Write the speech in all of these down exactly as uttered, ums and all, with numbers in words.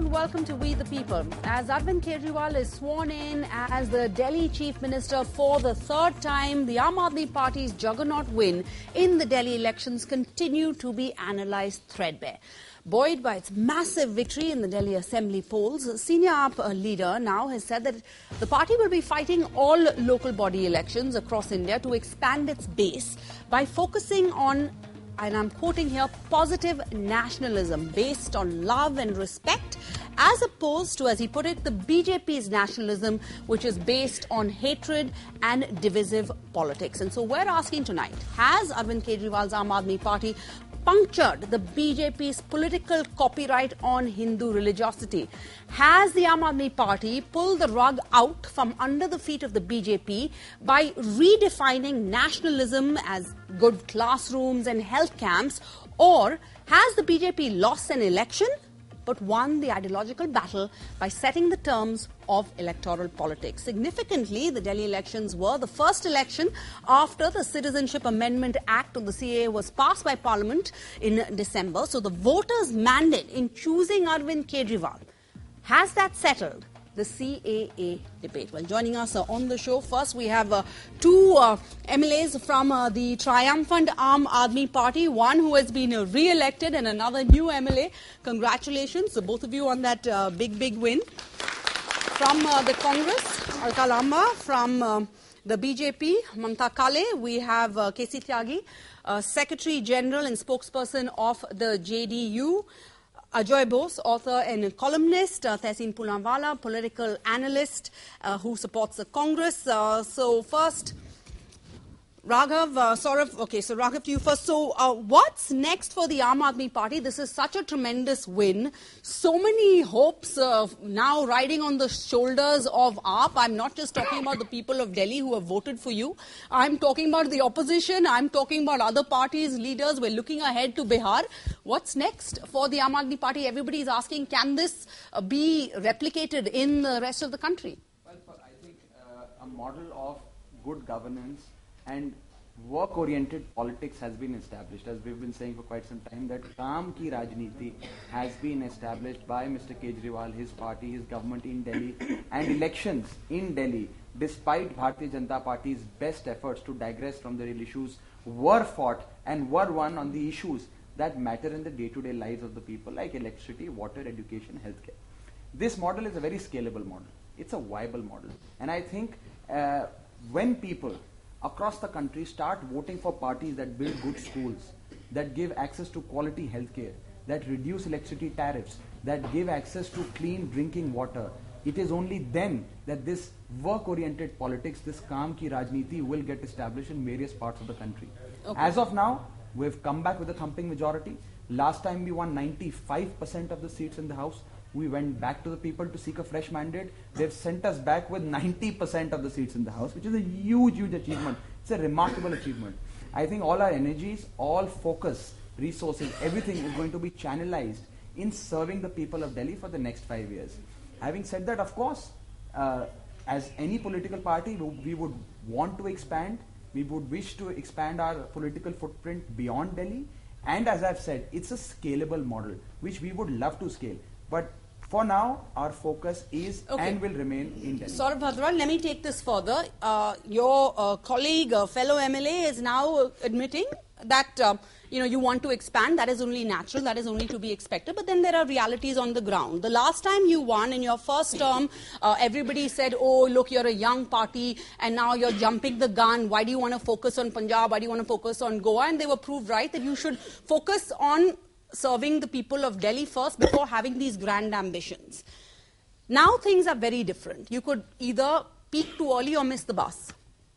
and welcome to We the People. As Arvind Kejriwal is sworn in as the Delhi Chief Minister for the third time, the Aam Aadmi Party's juggernaut win in the Delhi elections continue to be analysed threadbare. Buoyed by its massive victory in the Delhi Assembly polls, senior A A P leader now has said that the party will be fighting all local body elections across India to expand its base by focusing on, and I'm quoting here, positive nationalism based on love and respect, as opposed to, as he put it, the B J P's nationalism, which is based on hatred and divisive politics. And so we're asking tonight, has Arvind Kejriwal's Aam Aadmi Party punctured the B J P's political copyright on Hindu religiosity? Has the Aam Aadmi Party pulled the rug out from under the feet of the B J P by redefining nationalism as good classrooms and health camps? Or has the B J P lost an election but won the ideological battle by setting the terms of electoral politics? Significantly, the Delhi elections were the first election after the Citizenship Amendment Act of the C A A was passed by Parliament in December. So the voters' mandate in choosing Arvind Kejriwal, has that settled the C A A debate? Well, joining us uh, on the show, first we have uh, two uh, M L As from uh, the triumphant Aam Aadmi Party, one who has been uh, re-elected and another new M L A. Congratulations, so both of you, on that uh, big, big win. From uh, the Congress, Alka Lamba. From uh, the B J P, Mamta Kale, we have uh, K C Tyagi, uh, Secretary General and spokesperson of the J D U. Ajoy Bose, author and columnist, uh, Tehseen Poonawalla, political analyst uh, who supports the Congress. Uh, so first, Raghav, uh, Saurav, okay, so Raghav, to you first. So uh, what's next for the Aam Aadmi Party? This is such a tremendous win. So many hopes uh, now riding on the shoulders of A A P. I'm not just talking about the people of Delhi who have voted for you. I'm talking about the opposition. I'm talking about other parties, leaders. We're looking ahead to Bihar. What's next for the Aam Aadmi Party? Everybody is asking, can this uh, be replicated in the rest of the country? Well, for, I think uh, a model of good governance and work-oriented politics has been established. As we've been saying for quite some time, that Kaam Ki Rajniti has been established by Mister Kejriwal, his party, his government in Delhi, and elections in Delhi, despite Bharatiya Janata Party's best efforts to digress from the real issues, were fought and were won on the issues that matter in the day-to-day lives of the people, like electricity, water, education, healthcare. This model is a very scalable model. It's a viable model. And I think uh, when people across the country start voting for parties that build good schools, that give access to quality healthcare, that reduce electricity tariffs, that give access to clean drinking water, it is only then that this work-oriented politics, this Kaam Ki Rajniti, will get established in various parts of the country. Okay. As of now, we've come back with a thumping majority. Last time we won ninety-five percent of the seats in the House. We went back to the people to seek a fresh mandate. They've sent us back with ninety percent of the seats in the House, which is a huge, huge achievement. It's a remarkable achievement. I think all our energies, all focus, resources, everything is going to be channelized in serving the people of Delhi for the next five years. Having said that, of course, uh, as any political party, we would want to expand. We would wish to expand our political footprint beyond Delhi. And as I've said, it's a scalable model, which we would love to scale. But for now, our focus is okay. and will remain in Delhi. Saurav Bhadral, let me take this further. Uh, your uh, colleague, uh, fellow M L A, is now admitting that uh, you know you want to expand. That is only natural. That is only to be expected. But then there are realities on the ground. The last time you won in your first term, uh, everybody said, "Oh, look, you're a young party, and now you're jumping the gun. Why do you want to focus on Punjab? Why do you want to focus on Goa?" And they were proved right that you should focus on serving the people of Delhi first before having these grand ambitions. Now things are very different. You could either peak too early or miss the bus.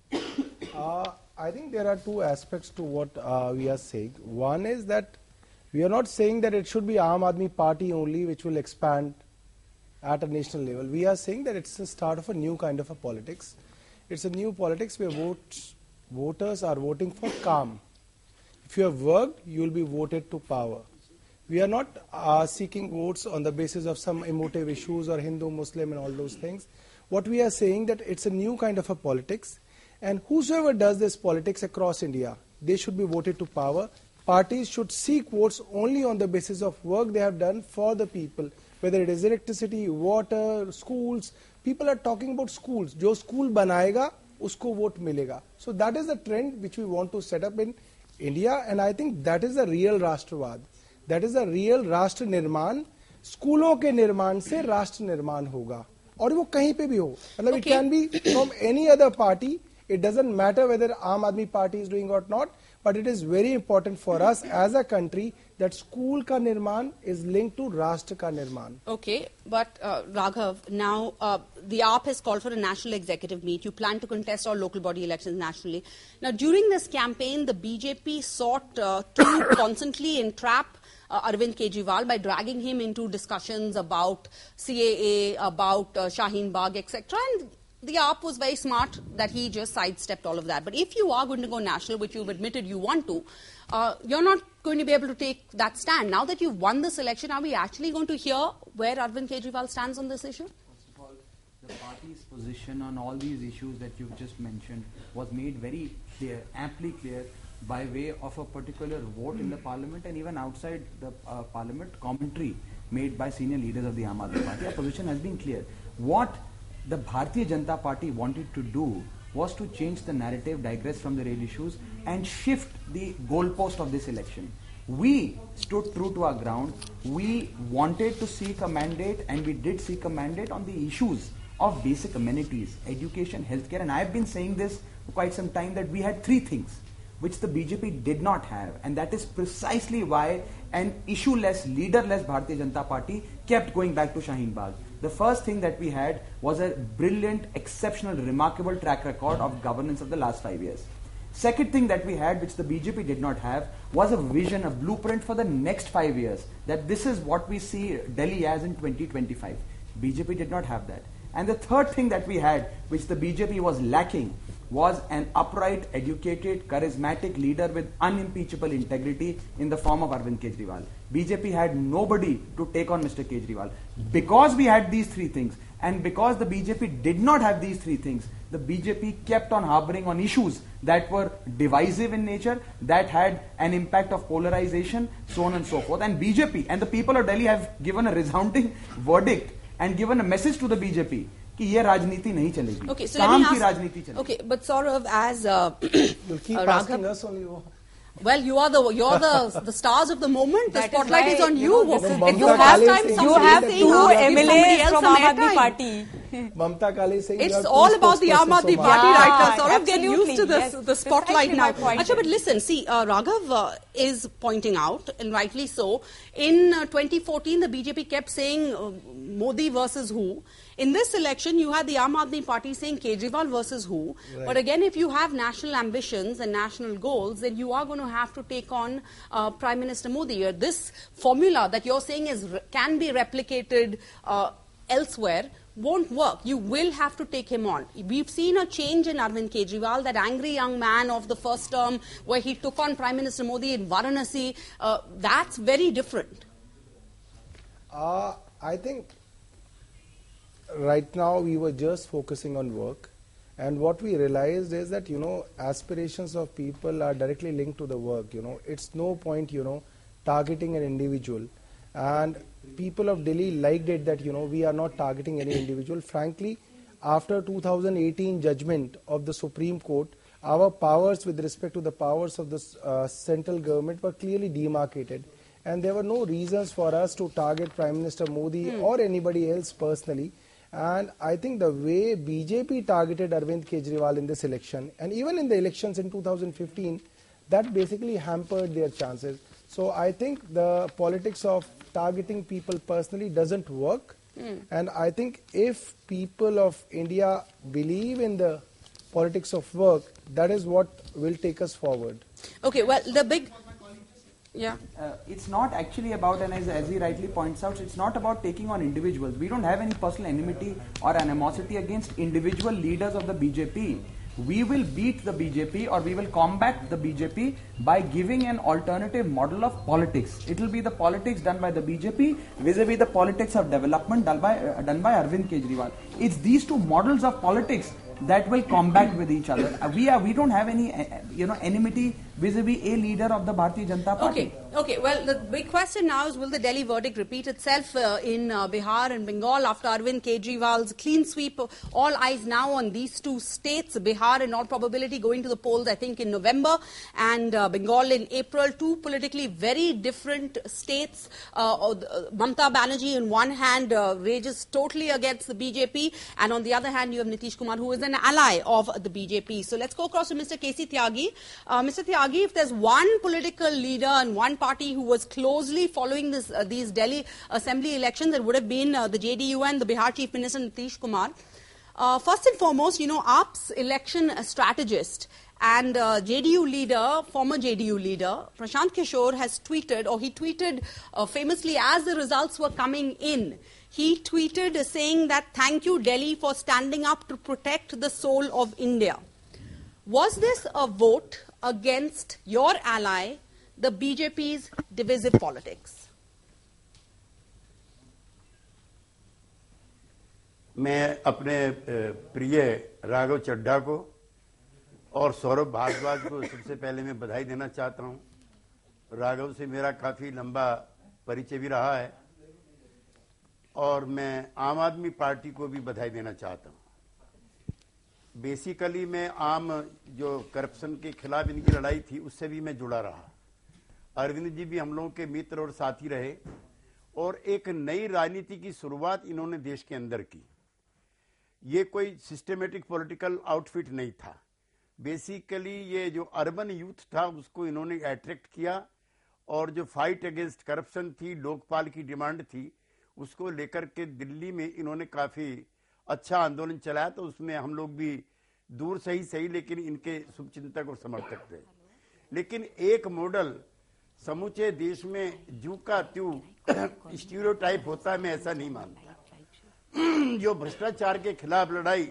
Uh, I think there are two aspects to what uh, we are saying. One is that we are not saying that it should be Aam Aadmi Party only which will expand at a national level. We are saying that it's the start of a new kind of a politics. It's a new politics where votes, voters are voting for calm. If you have worked, you will be voted to power. We are not uh, seeking votes on the basis of some emotive issues or Hindu, Muslim and all those things. What we are saying that it's a new kind of a politics, and whosoever does this politics across India, they should be voted to power. Parties should seek votes only on the basis of work they have done for the people, whether it is electricity, water, schools. People are talking about schools. Jo school banayega, usko vote milega. So that is the trend which we want to set up in India, and I think that is the real Rashtravad. That is the real Rashtra Nirman. स्कूलों के निर्माण से राष्ट्र निर्माण होगा और वो कहीं पे भी हो मतलब it can be from any other party. It doesn't matter whether Aam Aadmi Party is doing or not, but it is very important for us as a country that school ka nirman is linked to Rashtra ka nirman. Okay, but uh, Raghav, now uh, the A A P has called for a national executive meet. You plan to contest all local body elections nationally. Now, during this campaign, the B J P sought uh, to constantly entrap Uh, Arvind Kejriwal by dragging him into discussions about C A A, about uh, Shaheen Bagh, et cetera. And the A A P was very smart that he just sidestepped all of that. But if you are going to go national, which you've admitted you want to, uh, you're not going to be able to take that stand. Now that you've won this election, are we actually going to hear where Arvind Kejriwal stands on this issue? First of all, the party's position on all these issues that you've just mentioned was made very clear, amply clear, by way of a particular vote in the parliament and even outside the uh, parliament commentary made by senior leaders of the Aam Aadmi Party. Our position has been clear. What the Bharatiya Janata Party wanted to do was to change the narrative, digress from the real issues and shift the goalpost of this election. We stood true to our ground. We wanted to seek a mandate and we did seek a mandate on the issues of basic amenities, education, healthcare, and I have been saying this for quite some time that we had three things which the B J P did not have, and that is precisely why an issue-less, leader-less Bharatiya Janata Party kept going back to Shaheen Bagh. The first thing that we had was a brilliant, exceptional, remarkable track record of governance of the last five years. Second thing that we had, which the B J P did not have, was a vision, a blueprint for the next five years, that this is what we see Delhi as in twenty twenty-five. B J P did not have that. And the third thing that we had, which the B J P was lacking, was an upright, educated, charismatic leader with unimpeachable integrity in the form of Arvind Kejriwal. B J P had nobody to take on Mister Kejriwal. Because we had these three things, and because the B J P did not have these three things, the B J P kept on harboring on issues that were divisive in nature, that had an impact of polarization, so on and so forth. And B J P and the people of Delhi have given a resounding verdict and given a message to the B J P. ये राजनीति नहीं चलेगी, okay, so काम की राजनीति चलेगी. Okay, but Saurav, as uh, you'll keep uh, asking us only. Well, you are the you're the the stars of the moment. The spotlight is, is on you. you, know, if you have time, you have two M L As from Aam Aadmi Party. Mamta Kale saying it's all about the Aam Aadmi so Party yeah, right now. Saurav, get absolutely. used to this, Yes, the spotlight now. Achha, but listen, see, uh, Raghav uh, is pointing out, and rightly so, in uh, twenty fourteen, the B J P kept saying uh, Modi versus who. In this election, you had the Aam Aadmi Party saying Kejriwal versus who. Right. But again, if you have national ambitions and national goals, then you are going to have to take on uh, Prime Minister Modi. Uh, this formula that you're saying is can be replicated uh, elsewhere won't work. You will have to take him on. We've seen a change in Arvind Kejriwal, that angry young man of the first term where he took on Prime Minister Modi in Varanasi. Uh, that's very different. Uh, I think right now we were just focusing on work, and what we realized is that, you know, aspirations of people are directly linked to the work. You know, it's no point, you know, targeting an individual, and people of Delhi liked it that, you know, we are not targeting any individual. Frankly, after two thousand eighteen judgment of the Supreme Court, our powers with respect to the powers of the uh, central government were clearly demarcated, and there were no reasons for us to target Prime Minister Modi hmm. or anybody else personally. And I think the way B J P targeted Arvind Kejriwal in this election, and even in the elections in two thousand fifteen, that basically hampered their chances. So I think the politics of targeting people personally doesn't work. Mm. And I think if people of India believe in the politics of work, that is what will take us forward. Okay, well, the big... Yeah. Uh, it's not actually about, and as, as he rightly points out, it's not about taking on individuals. We don't have any personal enmity or animosity against individual leaders of the B J P. We will beat the B J P, or we will combat the B J P by giving an alternative model of politics. It will be the politics done by the B J P vis-a-vis the politics of development done by, uh, done by Arvind Kejriwal. It's these two models of politics that will combat with each other. Uh, we are we don't have any uh, you know enmity vis-a-vis a leader of the Bharatiya Janata Party. Okay, okay. Well, the big question now is, will the Delhi verdict repeat itself uh, in uh, Bihar and Bengal after Arvind Kejriwal's clean sweep? All eyes now on these two states, Bihar in all probability going to the polls, I think, in November, and uh, Bengal in April. Two politically very different states. Uh, uh, Mamata Banerjee on one hand uh, rages totally against the B J P, and on the other hand you have Nitish Kumar, who is an ally of the B J P. So let's go across to Mister K C Tyagi. Uh, Mister Tyagi, if there's one political leader and one party who was closely following this, uh, these Delhi assembly elections, it would have been uh, the J D U and the Bihar Chief Minister Nitish Kumar. Uh, first and foremost, you know, A P's election strategist and uh, J D U leader, former J D U leader, Prashant Kishore has tweeted, or he tweeted uh, famously as the results were coming in. He tweeted uh, saying that, "Thank you, Delhi, for standing up to protect the soul of India." Was this a vote against your ally, the B J P's divisive politics? मैं अपने प्रिय राघव चड्ढा को और सौरभ भारद्वाज को सबसे पहले मैं बधाई देना चाहता हूं। राघव से मेरा काफी लंबा परिचय भी रहा है और मैं आम आदमी पार्टी को भी बधाई देना चाहता हूं। बेसिकली मैं आम जो करप्शन के खिलाफ इनकी लड़ाई थी उससे भी मैं जुड़ा रहा। अरविंद जी भी हम लोगों के मित्र और साथी रहे और एक नई राजनीति की शुरुआत इन्होंने देश के अंदर की। ये कोई सिस्टमेटिक पॉलिटिकल आउटफिट नहीं था। बेसिकली ये जो अर्बन यूथ था उसको इन्होंने अट्रैक्ट किया और जो फाइट अगेंस्ट करप्शन थी, लोकपाल की डिमांड थी, उसको लेकर के दिल्ली में इन्होंने काफी अच्छा आंदोलन चलाया। तो उसमें हम लोग भी दूर से ही सही लेकिन इनके शुभचिंतक और समर्थक थे। लेकिन एक मॉडल समूचे देश में जू का त्यू स्टीरियोटाइप होता है, मैं ऐसा नहीं मानता। जो भ्रष्टाचार के खिलाफ लड़ाई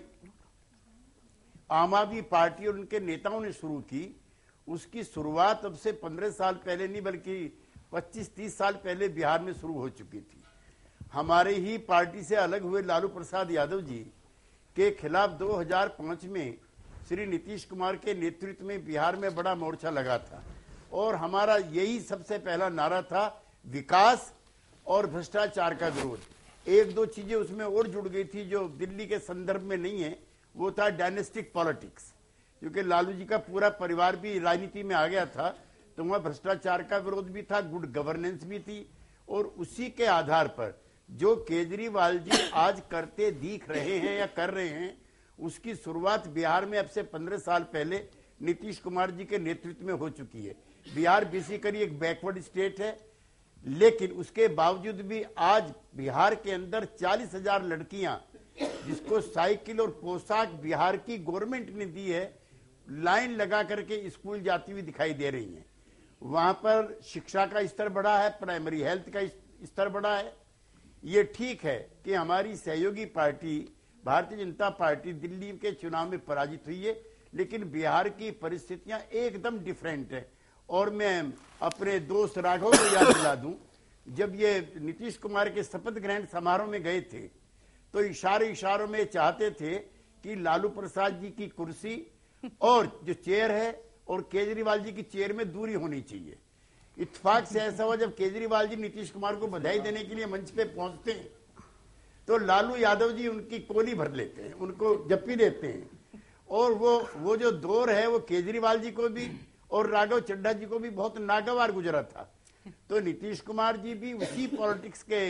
आम आदमी पार्टी और उनके नेताओं ने शुरू की, उसकी शुरुआत अब से पंद्रह साल पहले नहीं बल्कि पच्चीस तीस साल पहले बिहार में शुरू हो चुकी थी। हमारे ही पार्टी से अलग हुए लालू प्रसाद यादव जी के खिलाफ दो हज़ार पाँच में श्री नीतीश कुमार के नेतृत्व में बिहार में बड़ा मोर्चा लगा था और हमारा यही सबसे पहला नारा था, विकास और भ्रष्टाचार का विरोध। एक दो चीजें उसमें और जुड़ गई थी जो दिल्ली के संदर्भ में नहीं है, वो था डायनेस्टिक पॉलिटिक्स, क्योंकि लालू जी का पूरा परिवार भी राजनीति में आ गया था, तो वहां भ्रष्टाचार का विरोध भी था, गुड गवर्नेंस भी थी। और उसी के आधार पर जो केजरीवाल जी आज करते दिख रहे हैं या कर रहे हैं, उसकी शुरुआत बिहार में अब से पंद्रह साल पहले नीतीश कुमार जी के नेतृत्व में हो चुकी है। बिहार बेसिकली एक बैकवर्ड स्टेट है, लेकिन उसके बावजूद भी आज बिहार के अंदर चालीस हजार लड़कियां जिसको साइकिल और पोशाक बिहार की गवर्नमेंट ने दी है, लाइन लगा करके स्कूल जाती हुई दिखाई दे रही हैं। वहां पर शिक्षा का स्तर बढ़ा है, प्राइमरी हेल्थ का स्तर बढ़ा है। ये ठीक है कि हमारी सहयोगी पार्टी भारतीय जनता पार्टी दिल्ली के चुनाव में पराजित हुई है, लेकिन बिहार की परिस्थितियां एकदम डिफरेंट है। और मैं अपने दोस्त राघव को याद दिला दूं, जब ये नीतीश कुमार के शपथ ग्रहण समारोह में गए थे तो इशारे इशारों में चाहते थे कि लालू प्रसाद जी की कुर्सी और जो चेयर है और केजरीवाल जी की चेयर में दूरी होनी चाहिए। इत्तेफाक से ऐसा हुआ, जब केजरीवाल जी नीतीश कुमार को बधाई देने के लिए मंच पे पहुंचते हैं तो लालू यादव जी उनकी कोली भर लेते हैं, उनको जप्पी देते हैं। और वो वो जो दौर है वो केजरीवाल जी को भी और राघव चड्ढा जी को भी बहुत नागवार गुजरा था। तो नीतीश कुमार जी भी उसी पॉलिटिक्स के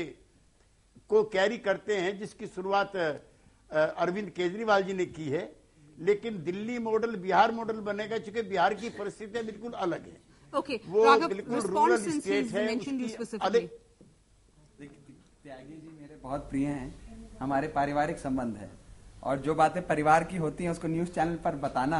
को कैरी करते हैं जिसकी शुरुआत अरविंद केजरीवाल जी ने की है। लेकिन दिल्ली मॉडल बिहार मॉडल बनेगा, क्योंकि बिहार की परिस्थितियां बिल्कुल अलग है। Okay, वो Raghav, बिल्कुल रूरल स्टेट है। mentioned you उसकी specifically. त्यागी जी मेरे बहुत प्रिय हैं, हमारे पारिवारिक संबंध है, और जो बातें परिवार की होती हैं उसको न्यूज चैनल पर बताना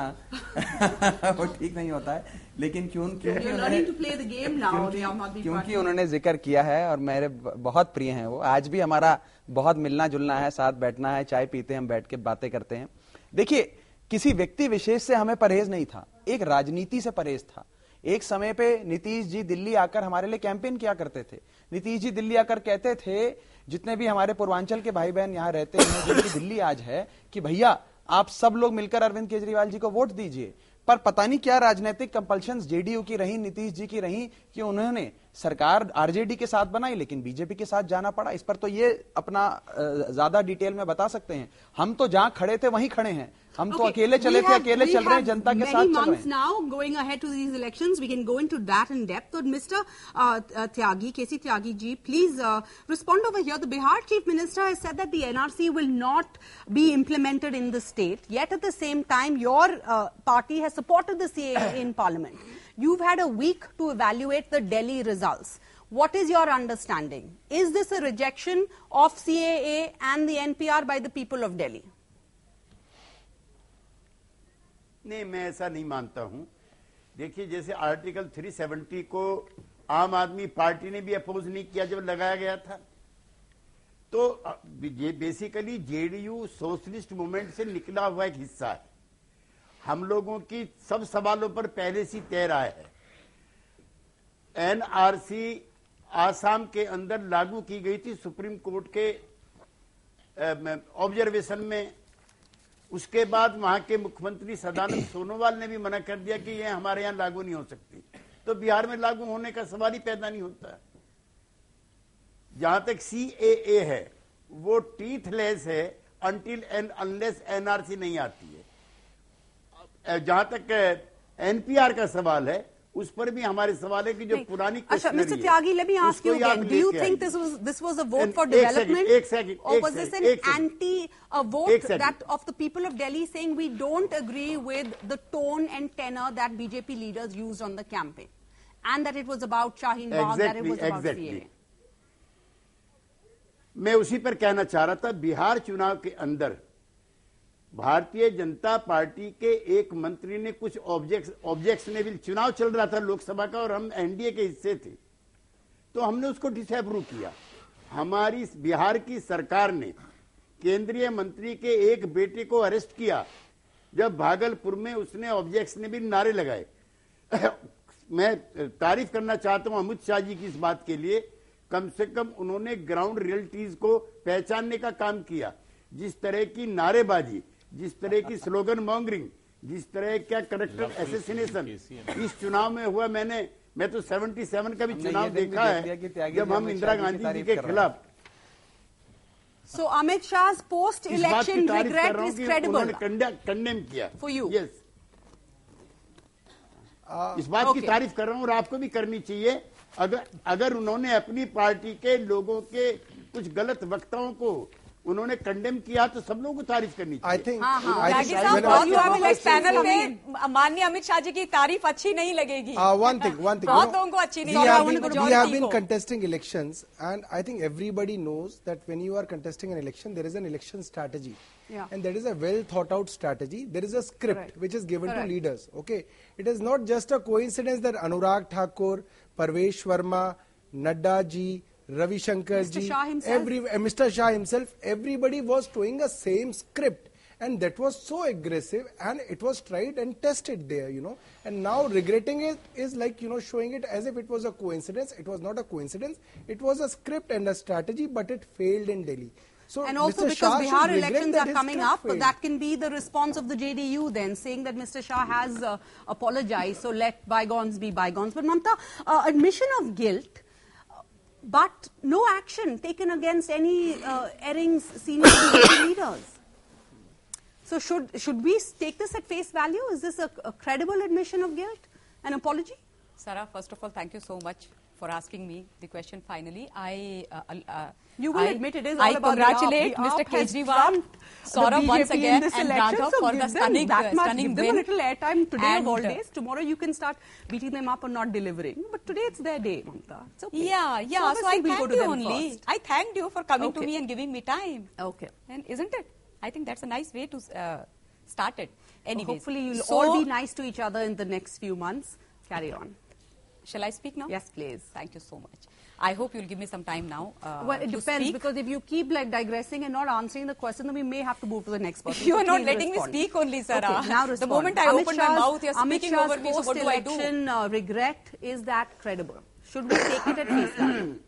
वो ठीक नहीं होता है। लेकिन क्यों क्योंकि उन्होंने क्योंकि, क्योंकि उन्होंने जिक्र किया है और मेरे बहुत प्रिय हैं वो। आज भी हमारा बहुत मिलना जुलना है, साथ बैठना है, चाय पीते हैं, हम बैठ के बातें करते हैं। देखिए, किसी व्यक्ति विशेष से हमें परहेज नहीं था, एक राजनीति से परहेज था। एक समय पे नीतीश जी दिल्ली आकर हमारे लिए कैंपेन किया करते थे। नीतीश जी दिल्ली आकर कहते थे, जितने भी हमारे पूर्वांचल के भाई बहन यहाँ रहते हैं जिनकी दिल्ली आज है, कि भैया आप सब लोग मिलकर अरविंद केजरीवाल जी को वोट दीजिए। पर पता नहीं क्या राजनीतिक कंपल्शंस जेडीयू की रही, नीतीश जी की रही, कि उन्होंने सरकार आरजेडी के साथ बनाई लेकिन बीजेपी के साथ जाना पड़ा। इस पर तो ये अपना ज्यादा डिटेल में बता सकते हैं। हम तो जहां खड़े थे वहीं खड़े हैं, हम तो अकेले चले थे, अकेले चल रहे हैं, जनता के साथ चल रहे हैं। Now going ahead to these elections, we can go into that in depth. So Mister Uh, uh, Tyagi, K C Tyagi ji, please uh, respond over here. The Bihar Chief Minister has said that the N R C will not be implemented in the state. Yet at the same time, your uh, party has supported the C A A in Parliament. You've had a week to evaluate the Delhi results. What is your understanding? Is this a rejection of C A A and the N P R by the people of Delhi? नहीं, मैं ऐसा नहीं मानता हूं। देखिए, जैसे article तीन सौ सत्तर को आम आदमी पार्टी ने भी अपोज नहीं किया जब लगाया गया था, तो बेसिकली जेडीयू सोशलिस्ट मूवमेंट से निकला हुआ एक हिस्सा है। हम लोगों की सब सवालों पर पहले से तय राय है। एनआरसी आसाम के अंदर लागू की गई थी सुप्रीम कोर्ट के ऑब्जर्वेशन में। उसके बाद वहां के मुख्यमंत्री सदानंद सोनोवाल ने भी मना कर दिया कि यह हमारे यहां लागू नहीं हो सकती, तो बिहार में लागू होने का सवाल ही पैदा नहीं होता। जहां तक सीएए है वो टीथलेस है अनटिल एंड अनलेस एनआरसी नहीं आती है। जहां तक एनपीआर का सवाल है उस पर भी हमारे सवाल है कि जो पुरानी अच्छा, mister Tyagi, let me ask you again. Do you think this was this was a vote for development, एक second, or was this an anti a vote that of the people of Delhi saying we don't agree with the tone and tenor that B J P leaders used on the campaign, and that it was about Shaheen Bagh, that it was about C A A? मैं उसी पर कहना चाह रहा था। बिहार चुनाव के अंदर भारतीय जनता पार्टी के एक मंत्री ने कुछ ऑब्जेक्ट ऑब्जेक्शनेबल, चुनाव चल रहा था लोकसभा का और हम एनडीए के हिस्से थे, तो हमने उसको डिसअप्रूव किया। हमारी बिहार की सरकार ने केंद्रीय मंत्री के एक बेटे को अरेस्ट किया जब भागलपुर में उसने ऑब्जेक्शनेबल नारे लगाए। मैं तारीफ करना चाहता हूं अमित शाह जी की इस बात के लिए, कम से कम उन्होंने ग्राउंड रियलिटीज को पहचानने का काम किया। जिस तरह की नारेबाजी, जिस तरह की स्लोगन मॉन्गरिंग, जिस तरह का करेक्टर एसेसिनेशन इस चुनाव में हुआ, मैंने मैं तो सतहत्तर का भी चुनाव देखा है जब हम इंदिरा गांधी जी के खिलाफ। So Amit Shah's post-election regret is credible. Condemn किया for you. Yes. इस बात की तारीफ कर रहा हूं और आपको भी करनी चाहिए। अगर अगर उन्होंने अपनी पार्टी के लोगों के कुछ गलत वक्ताओं को उन्होंने कंडेम किया तो सब लोगों को तारीफ करनी चाहिए। I think, हाँ, हाँ, I think पैनल में माननीय अमित शाह जी की तारीफ अच्छी नहीं लगेगी। uh, one thing, one thing. बहुत लोगों को अच्छी नहीं लगेगी। We have been contesting elections, and I think everybody knows that when you are contesting an election, there is an election strategy, yeah. and there is a well thought out strategy. There is a script Correct. which is given Correct. to leaders. Okay, it is not just a coincidence that Anurag Thakur, Parvesh Verma, Nadda ji, Ravi Shankar ji, every, uh, Mister Shah himself, everybody was doing a same script, and that was so aggressive, and it was tried and tested there, you know, and now regretting it is like, you know, showing it as if it was a coincidence. It was not a coincidence, it was a script and a strategy, but it failed in Delhi. So and also Mister because Shah Bihar elections are coming up, failed. that can be the response of the J D U then, saying that Mister Shah has uh, apologized, so let bygones be bygones. But Mamta, uh, admission of guilt, but no action taken against any uh, erring senior B J P leaders. So should should we take this at face value? Is this a, a credible admission of guilt? An apology? Sarah, first of all, thank you so much for asking me the question finally. I uh, uh, You will I, admit it is all I about congratulate the Mister A A P has Kejriwal, trumped Saurabh the once B J P again, in this and election, Raghav so for give the them stunning, that much, stunning give them win. a little airtime today And, of all uh, days. Tomorrow you can start beating them up or not delivering. But today it's their day, Mamta. It's okay. Yeah, yeah. So, So I we'll go thanked to you them only. first. I thanked you for coming Okay. to me and giving me time. Okay. And isn't it? I think that's a nice way to uh, start it. Anyways, Hopefully you'll so, all be nice to each other in the next few months. Carry on. Shall I speak now? Yes, please. Thank you so much. I hope you'll give me some time now. Uh, Well, it to depends, speak. because if you keep like digressing and not answering the question, then we may have to move to the next person. You So are not please letting respond. me speak only, Sarah. Okay, now The respond. moment I Amit open my Shah's- mouth, you're Amit speaking Shah's over me, so what do I do? post-election uh, regret, is that credible? Should we take it at face value?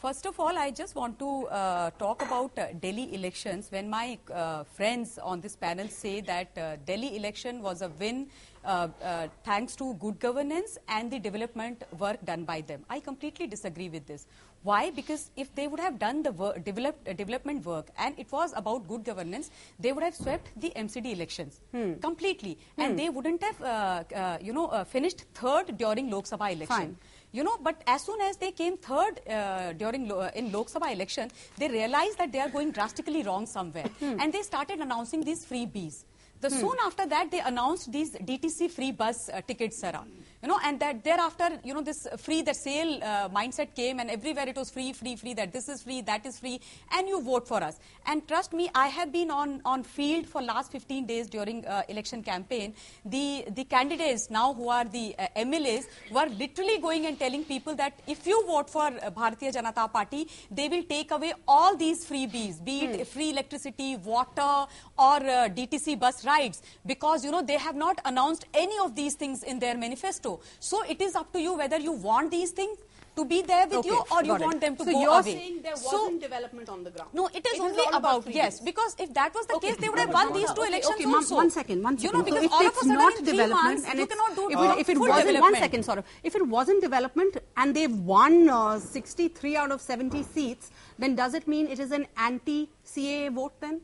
first of all, I just want to uh, talk about uh, Delhi elections. When my uh, friends on this panel say that uh, Delhi election was a win uh, uh, thanks to good governance and the development work done by them, I completely disagree with this. Why? Because if they would have done the work, develop, uh, development work and it was about good governance, they would have swept the M C D elections hmm. completely, hmm. and they wouldn't have, uh, uh, you know, uh, finished third during Lok Sabha election. Fine. You know, but as soon as they came third uh, during uh, in Lok Sabha election, they realized that they are going drastically wrong somewhere, hmm. and they started announcing these freebies. The hmm. soon after that, they announced these D T C free bus uh, tickets, Sarah. You know, and that thereafter, you know, this free, the sale uh, mindset came, and everywhere it was free, free, free, that this is free, that is free, and you vote for us. And trust me, I have been on, on field for last fifteen days during uh, election campaign. The, the candidates now who are the uh, M L As were literally going and telling people that if you vote for uh, Bharatiya Janata Party, they will take away all these freebies, be it hmm. free electricity, water, or uh, D T C bus rides, because, you know, they have not announced any of these things in their manifesto. So it is up to you whether you want these things to be there with okay, you or you it. want them to so go you're away. So you're saying there wasn't so, development on the ground? No, it is it only is about, about yes, because if that was the okay. case, they would have won these two okay, elections okay, also. One second, one second. You know, because so if all it's of a sudden not in three development months, and you it's, cannot do if, uh, it, if it full wasn't, development. one second, sort of, if it wasn't development and they've won uh, sixty-three out of seventy seats, then does it mean it is an anti-C A A vote then?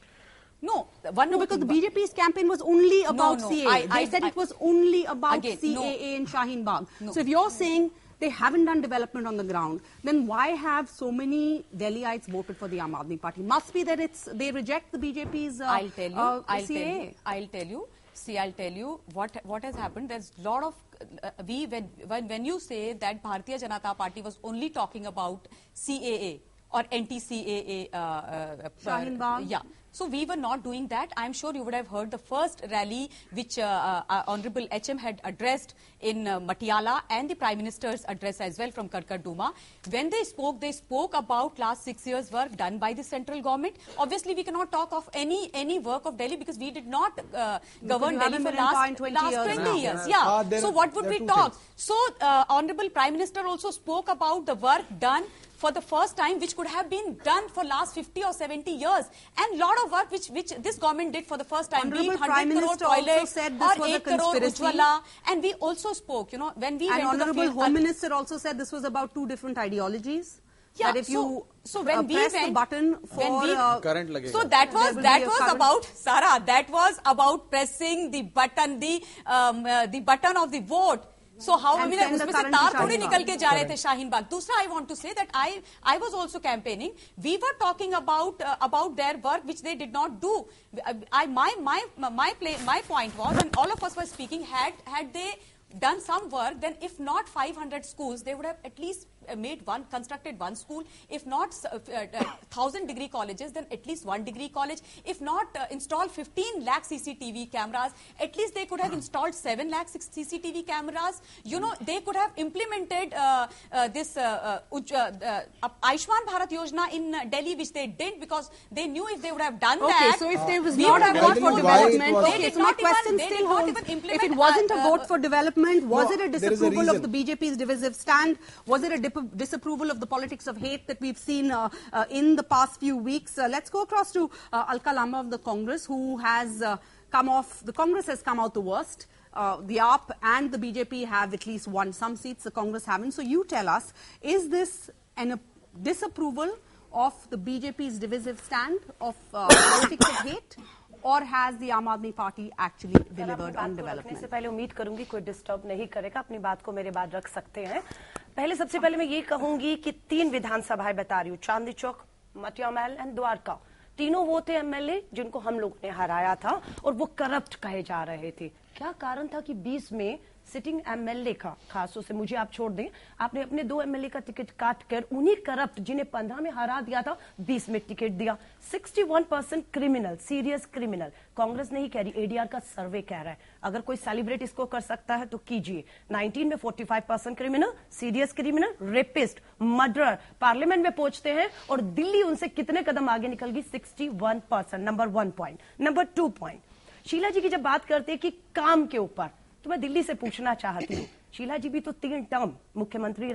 No, one no, because the B J P's campaign was only about no, no, C A A. I, they I, said I, it was only about again, C A A no. in Shaheen Bagh. No. So if you're saying they haven't done development on the ground, then why have so many Delhiites voted for the Aam Aadmi Party? Must be that it's they reject the B J P's uh, I'll tell you, uh, I'll C A A. tell you, I'll tell you. See, I'll tell you what what has happened. There's a lot of uh, we when, when when you say that Bharatiya Janata Party was only talking about C A A or anti-C A A. Uh, uh, Shaheen Bagh. Yeah. So we were not doing that. I'm sure you would have heard the first rally which uh, uh, Honorable H M had addressed in uh, Matiala, and the Prime Minister's address as well from Karkarduma. When they spoke, they spoke about last six years' work done by the central government. Obviously, we cannot talk of any any work of Delhi because we did not uh, govern Delhi for last twenty last years twenty now. years. Yeah. Uh, there, so what would we talk? Things. So uh, Honorable Prime Minister also spoke about the work done for the first time, which could have been done for last fifty or seventy years, and lot of work which which this government did for the first time. Honorable be it Prime Minister also said this was a conspiracy. Ujjwala, and we also spoke, you know, when we and went Honorable to the field, Home Minister also said this was about two different ideologies. Yeah, that if so, you so when uh, we press went, the button for we, uh, current lagega. So that was that was current. about Sarah. That was about pressing the button, the um, uh, the button of the vote. So how I mean, उसमें से तार थोड़ी निकल के जा रहे थे शाहीन बाग. दूसरा, I want to say that I I was also campaigning. We were talking about uh, about their work which they did not do. I my my my play, my point was, and all of us were speaking, had had they done some work, then if not five hundred schools, they would have at least made one, constructed one school. If not uh, uh, thousand degree colleges, then at least one degree college. If not uh, installed fifteen lakh C C T V cameras, at least they could have installed seven lakh C C T V cameras. You know, they could have implemented uh, uh, this uh, uh, uh, uh, Ayushman Bharat Yojana in uh, Delhi, which they didn't, because they knew if they would have done okay, that. Okay, so if there was we not a vote for development, okay, so my question still holds. If it wasn't a vote for development, was no, it a disapproval a of the B J P's divisive stand? Was it a dip disapproval of the politics of hate that we've seen uh, uh, in the past few weeks? Uh, let's go across to uh, Alka Lamba of the Congress, who has uh, come off, the Congress has come out the worst. Uh, the A P and the B J P have at least won some seats, the Congress haven't. So you tell us, is this an, a disapproval of the B J P's divisive stand of uh, politics of hate? और has the Aam Aadmi Party actually delivered on development? से पहले उम्मीद करूंगी कोई disturb नहीं करेगा, अपनी बात को मेरे बाद रख सकते हैं. पहले सबसे पहले मैं ये कहूंगी कि तीन विधानसभाएं बता रही हूँ, चांदनी चौक, मटिया महल एंड द्वारका. तीनों वो थे एमएलए जिनको हम लोग ने हराया था और वो करप्ट कहे जा रहे थे. क्या कारण था कि बीस में सिटिंग एमएलए का, खासों से मुझे आप छोड़ दें, आपने अपने दो एमएलए का टिकट काट कर उन्हीं करप्ट जिन्हें पंद्रह में हरा दिया था बीस में टिकट दिया. इकसठ percent criminal, serious criminal. Congress नहीं कह रही, एडीआर का सर्वे कह रहा है. अगर कोई सेलिब्रेट इसको कर सकता है तो कीजिए. उन्नीस में पैंतालीस percent criminal, serious criminal, rapist, murderer parliament में पहुंचते हैं और दिल्ली उनसे कितने कदम आगे निकल गई? इकसठ percent. Number one point. Number two point, Sheila ji की जब बात करते हैं कि काम के ऊपर, तो मैं दिल्ली से पूछना चाहती हूँ, शीला जी भी तो तीन टर्म मुख्यमंत्री रही,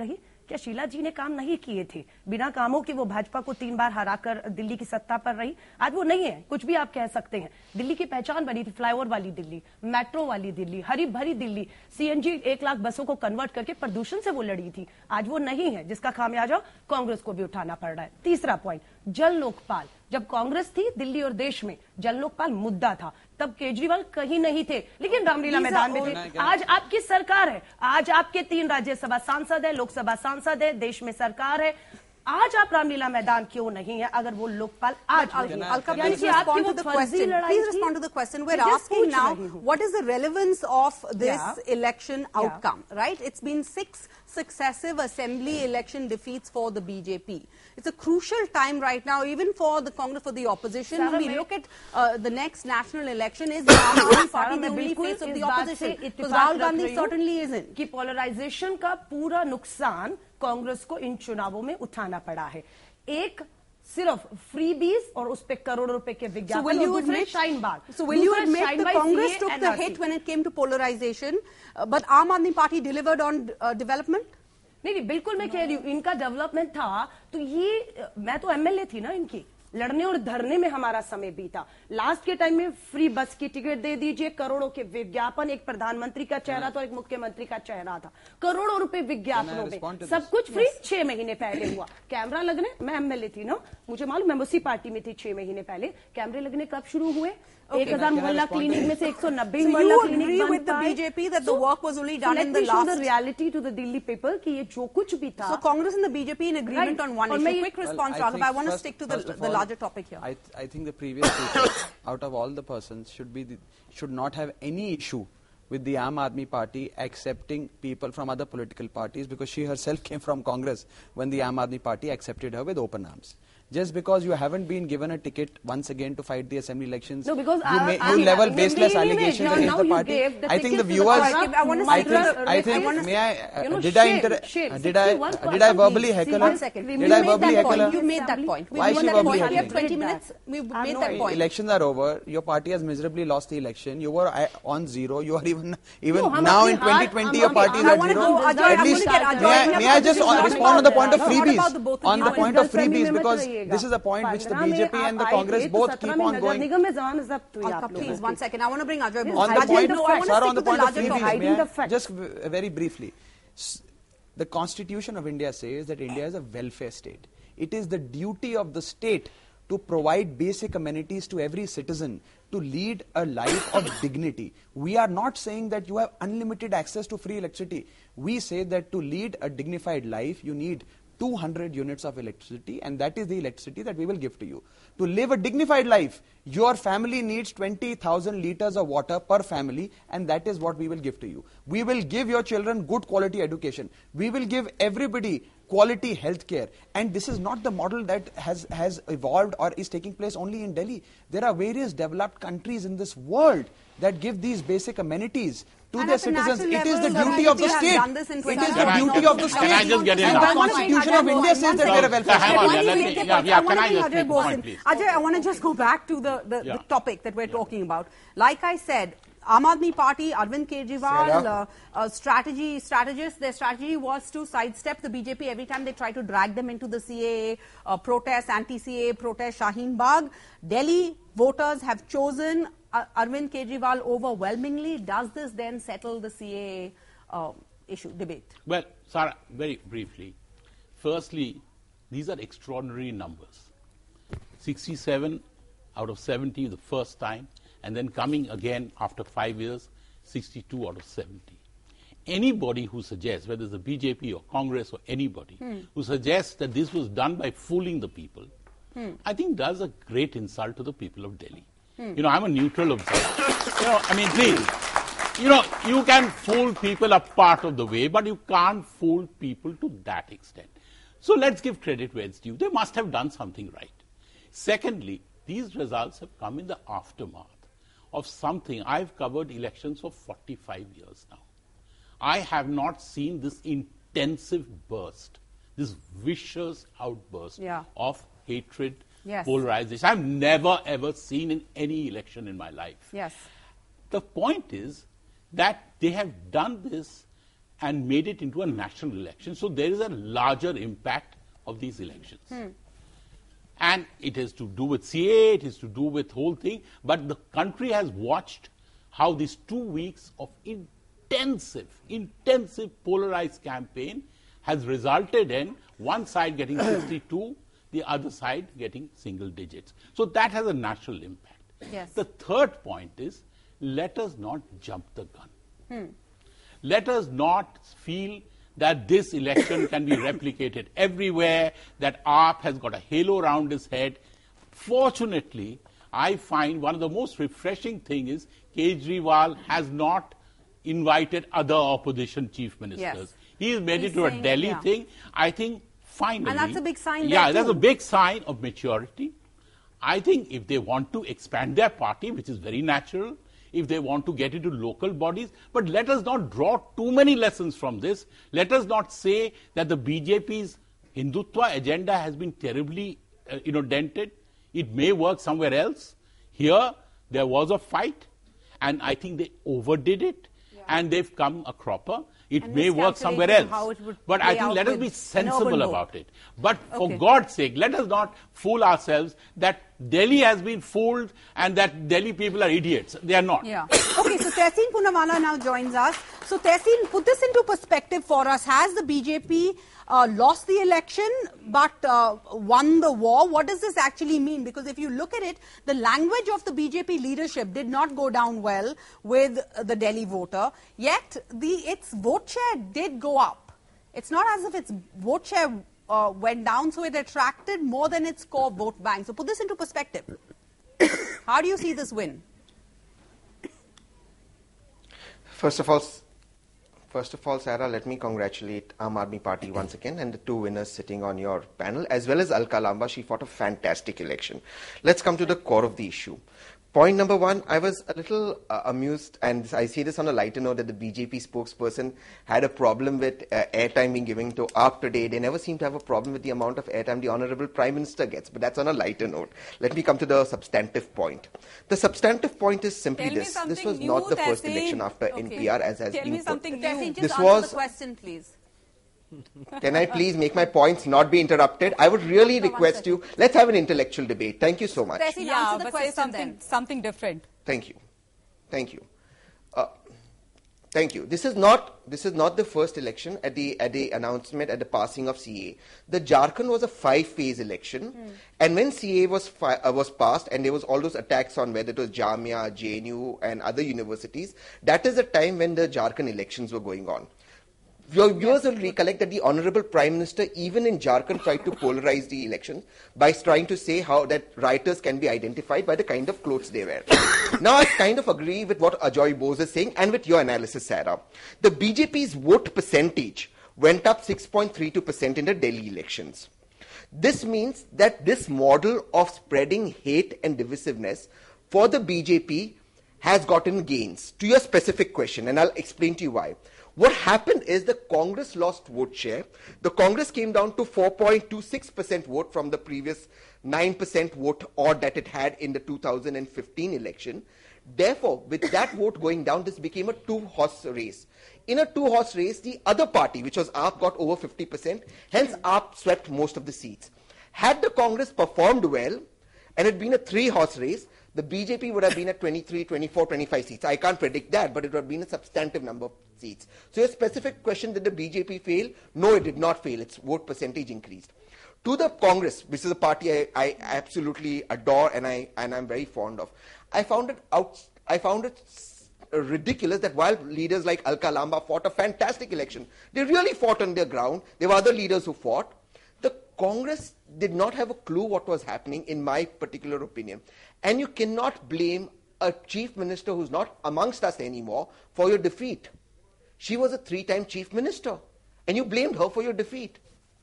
क्या शीला जी ने काम नहीं किए थे? बिना कामों के वो भाजपा को तीन बार हराकर दिल्ली की सत्ता पर रही। आज वो नहीं है, कुछ भी आप कह सकते हैं। दिल्ली की पहचान बनी थी फ्लाईओवर वाली दिल्ली, मेट्रो वाली दिल्ली, हरी भरी दिल्ली, सीएनजी एक लाख बसों को कन्वर्ट करके प्रदूषण से वो लड़ी थी। आज वो नहीं है, जिसका खामियाजा कांग्रेस को भी उठाना पड़ रहा है। तीसरा पॉइंट, जल लोकपाल। जब कांग्रेस थी दिल्ली और देश में, जल लोकपाल मुद्दा था, तब केजरीवाल कहीं नहीं थे, लेकिन रामलीला मैदान में थे। आज आपकी सरकार है, आज आपके तीन राज्यसभा सांसद है, लोकसभा सांसद है, देश में सरकार है। आज आप रामलीला मैदान क्यों नहीं है? अगर वो लोकपाल आज Alka, please respond to the question. Please respond to the question. We're asking now, what is the relevance of this Yeah. election outcome? Right? It's been six successive assembly election defeats for the B J P. It's a crucial time right now, even for the Congress, for the opposition. Sarah, when we मैं- look at uh, the next national election, is the Aam Aadmi Party the मैं only बिल्कुल face of इस the बात opposition? से Because इत्तेफाक Rahul रख Gandhi रही हूं certainly isn't. कि पोलराइजेशन का पूरा नुकसान कांग्रेस को इन चुनावों में उठाना पड़ा है। एक सिर्फ फ्रीबीज और उस पे करोड़ों रुपए के So विज्ञापन will और you दूसरे admit, Shaheen Bagh. so will you दूसरे admit Shaheen the Bagh Congress C A took the N R C? hit when it came to polarization, uh, but Aam Aadmi Party delivered on uh, development? नहीं नहीं बिल्कुल मैं कह रही हूँ इनका डेवलपमेंट था तो ये मैं तो एमएलए थी ना इनकी लड़ने और धरने में हमारा समय बीता लास्ट के टाइम में फ्री बस की टिकट दे दीजिए करोड़ों के विज्ञापन एक प्रधानमंत्री का चेहरा था और एक मुख्यमंत्री का चेहरा था करोड़ों रुपए विज्ञापनों में सब कुछ फ्री छह महीने पहले हुआ कैमरा लगने मैं एमएलए थी ना मुझे मालूम मैं उसी पार्टी में थी छह महीने पहले कैमरे लगने कब शुरू हुए एक हजार मोहल्ला क्लिनिक में से एक सौ नब्बे So mohalla you clinic agree बन with the पाए। B J P that the So, work was only done let in the me show the last- reality to the Delhi people कि ये जो कुछ भी था So Congress and the B J P in agreement Right. on one और issue. मैं ये- Quick Well, response, I Raghav. think I want to first- stick to the, first of the all, larger topic here. I, I think the previous speaker, out of all the persons, should be the, should not have any issue with the Aam Aadmi Party accepting people from other political parties because she herself came from Congress when the Aam Aadmi Party accepted her with open arms. Just because you haven't been given a ticket once again to fight the assembly elections, No, because you, I- may, I- you I- level I- baseless I- I- allegations now against the you party. gave the I think the tickets to the viewers, corrupt I wanna I stick think, to the- I think, I wanna- may I, uh, You know, did I shame, inter, shame. uh, did I, sixty-one uh, did I verbally please. heckle One her? second. We Did I made verbally that heckle point. her? You made that point. We Why won she that verbally point. We have heckling? twenty Did that. minutes. We I'm made not- that point. Elections are over. Your party has miserably lost the election. You were uh, on zero. You are even even No, हम now अपनी in हार- twenty twenty हम your अपनी party is हार- at I wanna zero. go, Ajay, At I'm gonna least, get Ajay. may, I- We have may I to just discuss uh, about respond on the point of that. What freebies? about the both of On you? the आप point of इस गलतफहमी freebies में मत because रहिएगा। this is a point which the पंद्रह में B J P and the आप Congress आए थे, तो both सत्रह keep में on नगर going. निगम में जान जब्त हुई Alka, आप लोगों please, की। one second. I want to bring Ajay Yes, Bose. On the Ajay, point, no, I I want to sir, stick on the to the point of larger freebies, topic. hiding may I- the facts. just v- very briefly. S- The Constitution of India says that India is a welfare state. It is the duty of the state to provide basic amenities to every citizen to lead a life of dignity. We are not saying that you have unlimited access to free electricity. We say that to lead a dignified life, you need two hundred units of electricity, and that is the electricity that we will give to you. To live a dignified life, your family needs twenty thousand liters of water per family, and that is what we will give to you. We will give your children good quality education. We will give everybody quality health care. And this is not the model that has, has evolved or is taking place only in Delhi. There are various developed countries in this world that give these basic amenities to And their at the citizens. national It is the level, duty Sir, of the we have state. done this in It twenty is the Can I duty just- of the can I state. just get in And now? the I wanna bring Constitution Ajay of India Bose. says One that we are a second. welfare Hang state. on, Why yeah, do you let make me- that yeah, point? yeah, I want can to I bring just Ajay make a Bose point, in. please? Ajay, I want to just go back to the, the, Yeah. the topic that we're talking about. Like I said, Aam Aadmi Party, Arvind Kejriwal, uh, uh, strategy, strategists, their strategy was to sidestep the B J P every time they try to drag them into the C A A uh, protests, anti-C A A protests, Shaheen Bagh. Delhi voters have chosen uh, Arvind Kejriwal overwhelmingly. Does this then settle the C A A uh, issue, debate? Well, Sarah, very briefly. Firstly, these are extraordinary numbers. sixty-seven out of seventy the first time, and then coming again after five years, sixty-two out of seventy. Anybody who suggests, whether it's the B J P or Congress or anybody, hmm. who suggests that this was done by fooling the people, hmm. I think does a great insult to the people of Delhi. Hmm. You know, I'm a neutral observer. You know, I mean, please, you know, you can fool people a part of the way, but you can't fool people to that extent. So let's give credit where it's due. They must have done something right. Secondly, these results have come in the aftermath of something. I've covered elections for forty-five years now. I have not seen this intensive burst, this vicious outburst yeah. of hatred, yes. polarization. I've never ever seen in any election in my life. Yes. The point is that they have done this and made it into a national election. So there is a larger impact of these elections. Hmm. And it has to do with C A A, it has to do with whole thing, but the country has watched how these two weeks of intensive, intensive polarized campaign has resulted in one side getting sixty-two, the other side getting single digits. So that has a national impact. Yes. The third point is, let us not jump the gun. Hmm. Let us not feel that this election can be replicated everywhere, that A A P has got a halo around his head. Fortunately, I find one of the most refreshing things is Kejriwal has not invited other opposition chief ministers. Yes. He has made He's it to a saying, Delhi yeah. thing. I think finally... And that's a big sign Yeah, there that's too. a big sign of maturity. I think if they want to expand their party, which is very natural, if they want to get into local bodies, but let us not draw too many lessons from this. Let us not say that the B J P's Hindutva agenda has been terribly, uh, you know, dented. It may work somewhere else. Here, there was a fight, and I think they overdid it, yeah. and they've come a cropper. It and may work somewhere else. How it would but I think let us be sensible about it. But for okay. God's sake, let us not fool ourselves that Delhi has been fooled and that Delhi people are idiots. They are not. Yeah. Okay, so Tehseen Poonawalla now joins us. So Tehseen, put this into perspective for us. Has the B J P uh, lost the election but uh, won the war? What does this actually mean? Because if you look at it, the language of the B J P leadership did not go down well with the Delhi voter. Yet the its vote share did go up. It's not as if its vote share uh, went down, so it attracted more than its core vote bank. So put this into perspective. How do you see this win? First of all, first of all, Sarah, let me congratulate Aam Aadmi Party once again and the two winners sitting on your panel, as well as Alka Lamba. She fought a fantastic election. Let's come to the core of the issue. Point number one, I was a little uh, amused, and I say this on a lighter note, that the B J P spokesperson had a problem with uh, airtime being given to A A P today. They never seem to have a problem with the amount of airtime the Honorable Prime Minister gets, but that's on a lighter note. Let me come to the substantive point. The substantive point is simply Tell me this. something This was new, not the first Tehseen. election after Okay. N P R, as has Tell been me put. something Tehseen, new. just This answer was- the question, please. Can I please make my points not be interrupted? I would really No, one request you, let's have an intellectual debate. Thank you so much. Tehseen, Yeah, answer the but say question something, then. something different. Thank you. Thank you. Uh, thank you. This is not this is not the first election at the at the announcement at the passing of C A A. The Jharkhand was a five-phase election, mm. and when C A A was fi- uh, was passed, and there was all those attacks on whether it was Jamia, J N U, and other universities, that is the time when the Jharkhand elections were going on. Your viewers will recollect that the Honorable Prime Minister, even in Jharkhand, tried to polarize the elections by trying to say how that rioters can be identified by the kind of clothes they wear. Now, I kind of agree with what Ajoy Bose is saying and with your analysis, Sarah. The B J P's vote percentage went up six point three two percent in the Delhi elections. This means that this model of spreading hate and divisiveness for the B J P has gotten gains. To your specific question, and I'll explain to you why. What happened is the Congress lost vote share. The Congress came down to four point two six percent vote from the previous nine percent vote odd that it had in the two thousand fifteen election. Therefore, with that vote going down, this became a two-horse race. In a two-horse race, the other party, which was A A P, got over fifty percent. Hence, A A P swept most of the seats. Had the Congress performed well, and it had been a three-horse race, the B J P would have been at twenty-three, twenty-four, twenty-five seats. I can't predict that, but it would have been a substantive number of seats. So your specific question, did the B J P fail? No, it did not fail. Its vote percentage increased. To the Congress, which is a party I, I absolutely adore and, I, and I'm very fond of, I found it out, I found it ridiculous that while leaders like Alka Lamba fought a fantastic election, they really fought on their ground. There were other leaders who fought. The Congress did not have a clue what was happening, in my particular opinion. And you cannot blame a chief minister who's not amongst us anymore for your defeat. She was a three-time chief minister, and you blamed her for your defeat.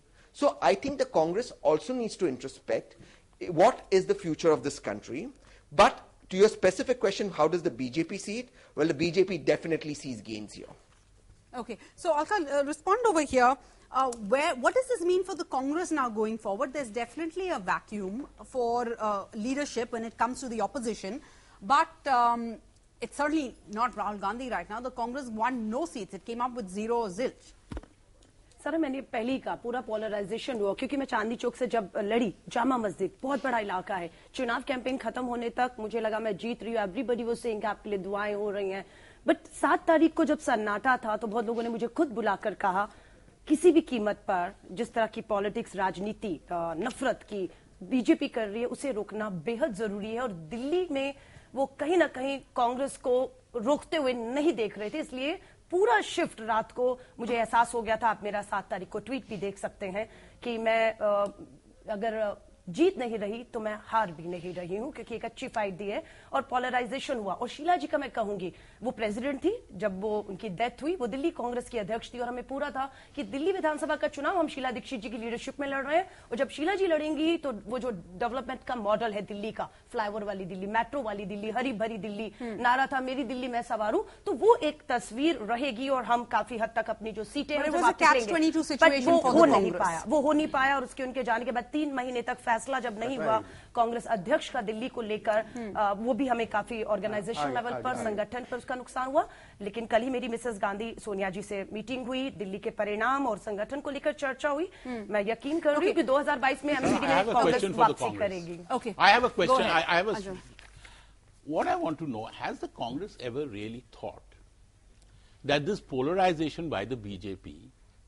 So I think the Congress also needs to introspect what is the future of this country. But to your specific question, how does the B J P see it? Well, the B J P definitely sees gains here. Okay, so Alka, uh, respond over here. Uh, where, what does this mean for the Congress now going forward? There's definitely a vacuum for uh, leadership when it comes to the opposition. But um, it's certainly not Rahul Gandhi right now. The Congress won no seats. It came up with zero zilch. Sir मैंने पहले ही कहा पूरा polarisation हुआ क्योंकि मैं चांदनी चौक से जब लड़ी जामा मस्जिद बहुत बड़ा इलाका है चुनाव कैंपेन खत्म होने तक मुझे लगा मैं जीत रही हूँ एवरीबडी वो सेइंग आपके लिए दुआएं हो रही हैं बट सात तारीख को जब सन्नाटा था तो बहुत लोगों ने मुझे खुद बुलाकर कहा किसी भी कीमत पर जिस तरह की पॉलिटिक्स राजनीति नफरत की बीजेपी कर रही है उसे रोकना बेहद जरूरी है और दिल्ली में वो कहीं ना कहीं कांग्रेस को रोकते हुए नहीं देख रहे थे इसलिए पूरा शिफ्ट रात को मुझे एहसास हो गया था आप मेरा सात तारीख को ट्वीट भी देख सकते हैं कि मैं आ, अगर जीत नहीं रही तो मैं हार भी नहीं रही हूं क्योंकि एक अच्छी फाइट दी है और पोलराइजेशन हुआ और शीला जी का मैं कहूंगी वो प्रेसिडेंट थी जब वो उनकी डेथ हुई वो दिल्ली कांग्रेस की अध्यक्ष थी और हमें पूरा था कि दिल्ली विधानसभा का चुनाव हम शीला दीक्षित जी की लीडरशिप में लड़ रहे हैं और जब शीला जी लड़ेंगी तो वो जो डेवलपमेंट का मॉडल है दिल्ली का फ्लाईओवर वाली दिल्ली मेट्रो वाली दिल्ली हरी भरी दिल्ली नारा था मेरी दिल्ली मैं सवार हूं तो वो एक तस्वीर रहेगी और हम काफी हद तक अपनी जो सीटें हैं वो हो नहीं पाया वो हो नहीं पाया और उसके उनके जाने के बाद तीन महीने तक फैसला जब नहीं हुआ कांग्रेस अध्यक्ष का दिल्ली को लेकर वो भी हमें काफी ऑर्गेनाइजेशन लेवल पर संगठन पर उसका नुकसान हुआ लेकिन कल ही मेरी मिसेस गांधी सोनिया जी से मीटिंग हुई दिल्ली के परिणाम और संगठन को लेकर चर्चा हुई मैं यकीन कर रही हूँ कि दो हज़ार बाईस में एमसीडी में कांग्रेस वापसी करेगी Okay. I have a question. I, I have a. What I want to know: has the Congress ever really thought that this polarization by the B J P?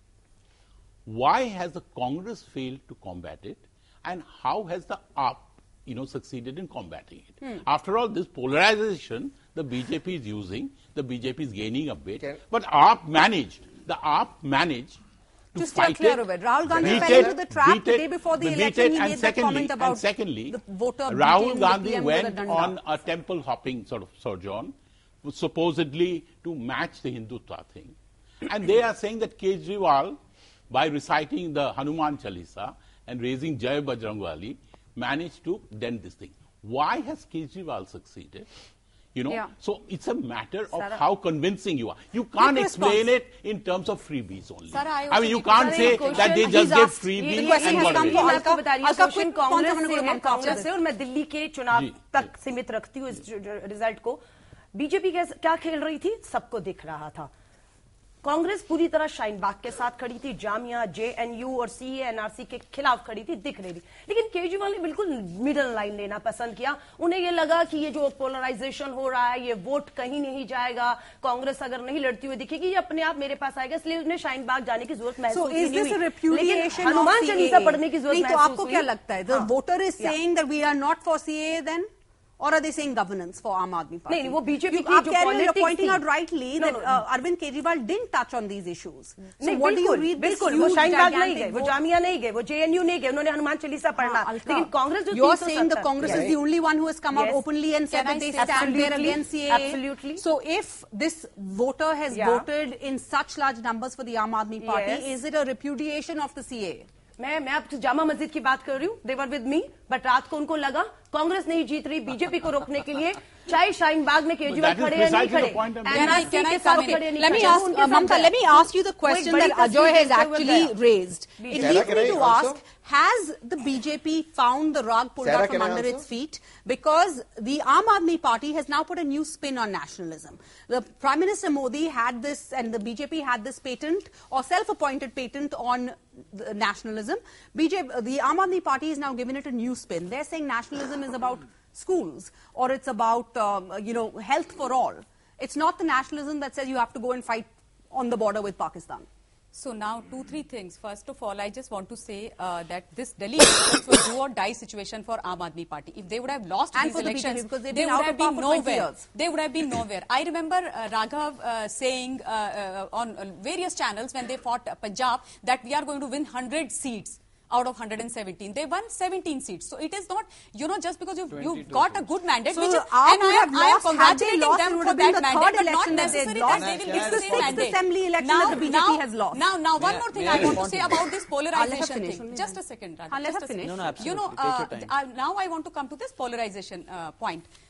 Why has the Congress failed to combat it, and how has the A A P, you know, succeeded in combating it? Hmm. After all, this polarization the B J P is using, the B J P is gaining a bit, okay. But A A P managed. The A A P managed. To steer clear of it. Rahul Gandhi fell into the trap the day before the election. He made that comment about and secondly, the voter Rahul Gandhi went on a temple hopping sort of sojourn, supposedly to match the Hindutva thing. And they are saying that Kejriwal, by reciting the Hanuman Chalisa and raising Jai Bajrangwali, managed to dent this thing. Why has Kejriwal succeeded? You know, yeah. So it's a matter of Sara, how convincing you are. You can't explain it in terms of freebies only. Sara, I, I mean, you can't say that they just give freebies and got away. मैं आपको बता रही हूँ question Congress से है कांग्रेस से और मैं दिल्ली के चुनाव तक सीमित रखती हूँ इस रिजल्ट को बीजेपी क्या खेल रही थी सबको दिख रहा था कांग्रेस पूरी तरह शाहीन बाग के साथ खड़ी थी जामिया जेएनयू और सीए एनआरसी के खिलाफ खड़ी थी दिख रही थी लेकिन केजरीवाल ने बिल्कुल मिडल लाइन लेना पसंद किया उन्हें ये लगा कि ये जो पोलराइजेशन हो रहा है ये वोट कहीं नहीं जाएगा कांग्रेस अगर नहीं लड़ती हुई दिखेगी ये अपने आप मेरे पास आएगा इसलिए उन्हें शाहीन बाग जाने की जरूरत महसूस so नहीं हुई लेकिन हनुमान चालीसा पढ़ने की जरूरत तो आपको क्या लगता है the voter is saying that we are not for C देन Or are they saying governance for Aam Aadmi Party? नहीं, वो बीजेपी की जो politics you're pointing out rightly no, that no, uh, Arvind Kejriwal didn't touch on these issues. So नहीं, what do you read this huge, वो शाहीन बाग नहीं गए, वो जामिया नहीं गए, वो जेएनयू नहीं गए, उन्होंने हनुमान चालीसा पढ़ना. लेकिन कांग्रेस जो you're saying the Congress is the only one who has come out openly and said that they stand there against C A A. Absolutely. So if this voter has voted in such large numbers for the Aam Aadmi Party, is it a repudiation of the C A A? मैं मैं अब जामा मस्जिद की बात कर रही हूँ देवर with me but रात को उनको लगा कांग्रेस नहीं जीत रही बीजेपी को रोकने के लिए चाहे शाहीन बाग में केजरीवाल खड़े या नहीं खड़े let me ask uh, Mamta let me ask you the question that Ajoy has actually raised it leads me to ask has the B J P found the rug pulled out from under its feet because the Aam Aadmi Party has now put a new spin on nationalism. The Prime Minister Modi had this and the B J P had this patent or self-appointed patent on the nationalism. B J P, the Aam Aadmi Party is now given it a new spin. They're saying nationalism is about schools or it's about um, you know health for all. It's not the nationalism that says you have to go and fight on the border with Pakistan. So now two, three things. First of all, I just want to say uh, that this Delhi elections was do or die situation for Aam Aadmi Party. If they would have lost and these elections, the they would have been nowhere. They would have been nowhere. I remember uh, Raghav uh, saying uh, uh, on uh, various channels when they fought uh, Punjab that we are going to win one hundred seats. Out of one hundred seventeen, they won seventeen seats. So it is not, you know, just because you've, you've got a good mandate, so which is, and I am, I am congratulating lost, them for that mandate, but not necessarily that they will it's get the the same mandate. assembly election now, that the B J P now, has lost. Now, now, one may more thing I, I want to say about this polarization finish, thing. Just a second, Radha. I'll let Just her a finish. second. No, no, absolutely. You know, Take uh, your time. uh, now I want to come to this polarization uh, point.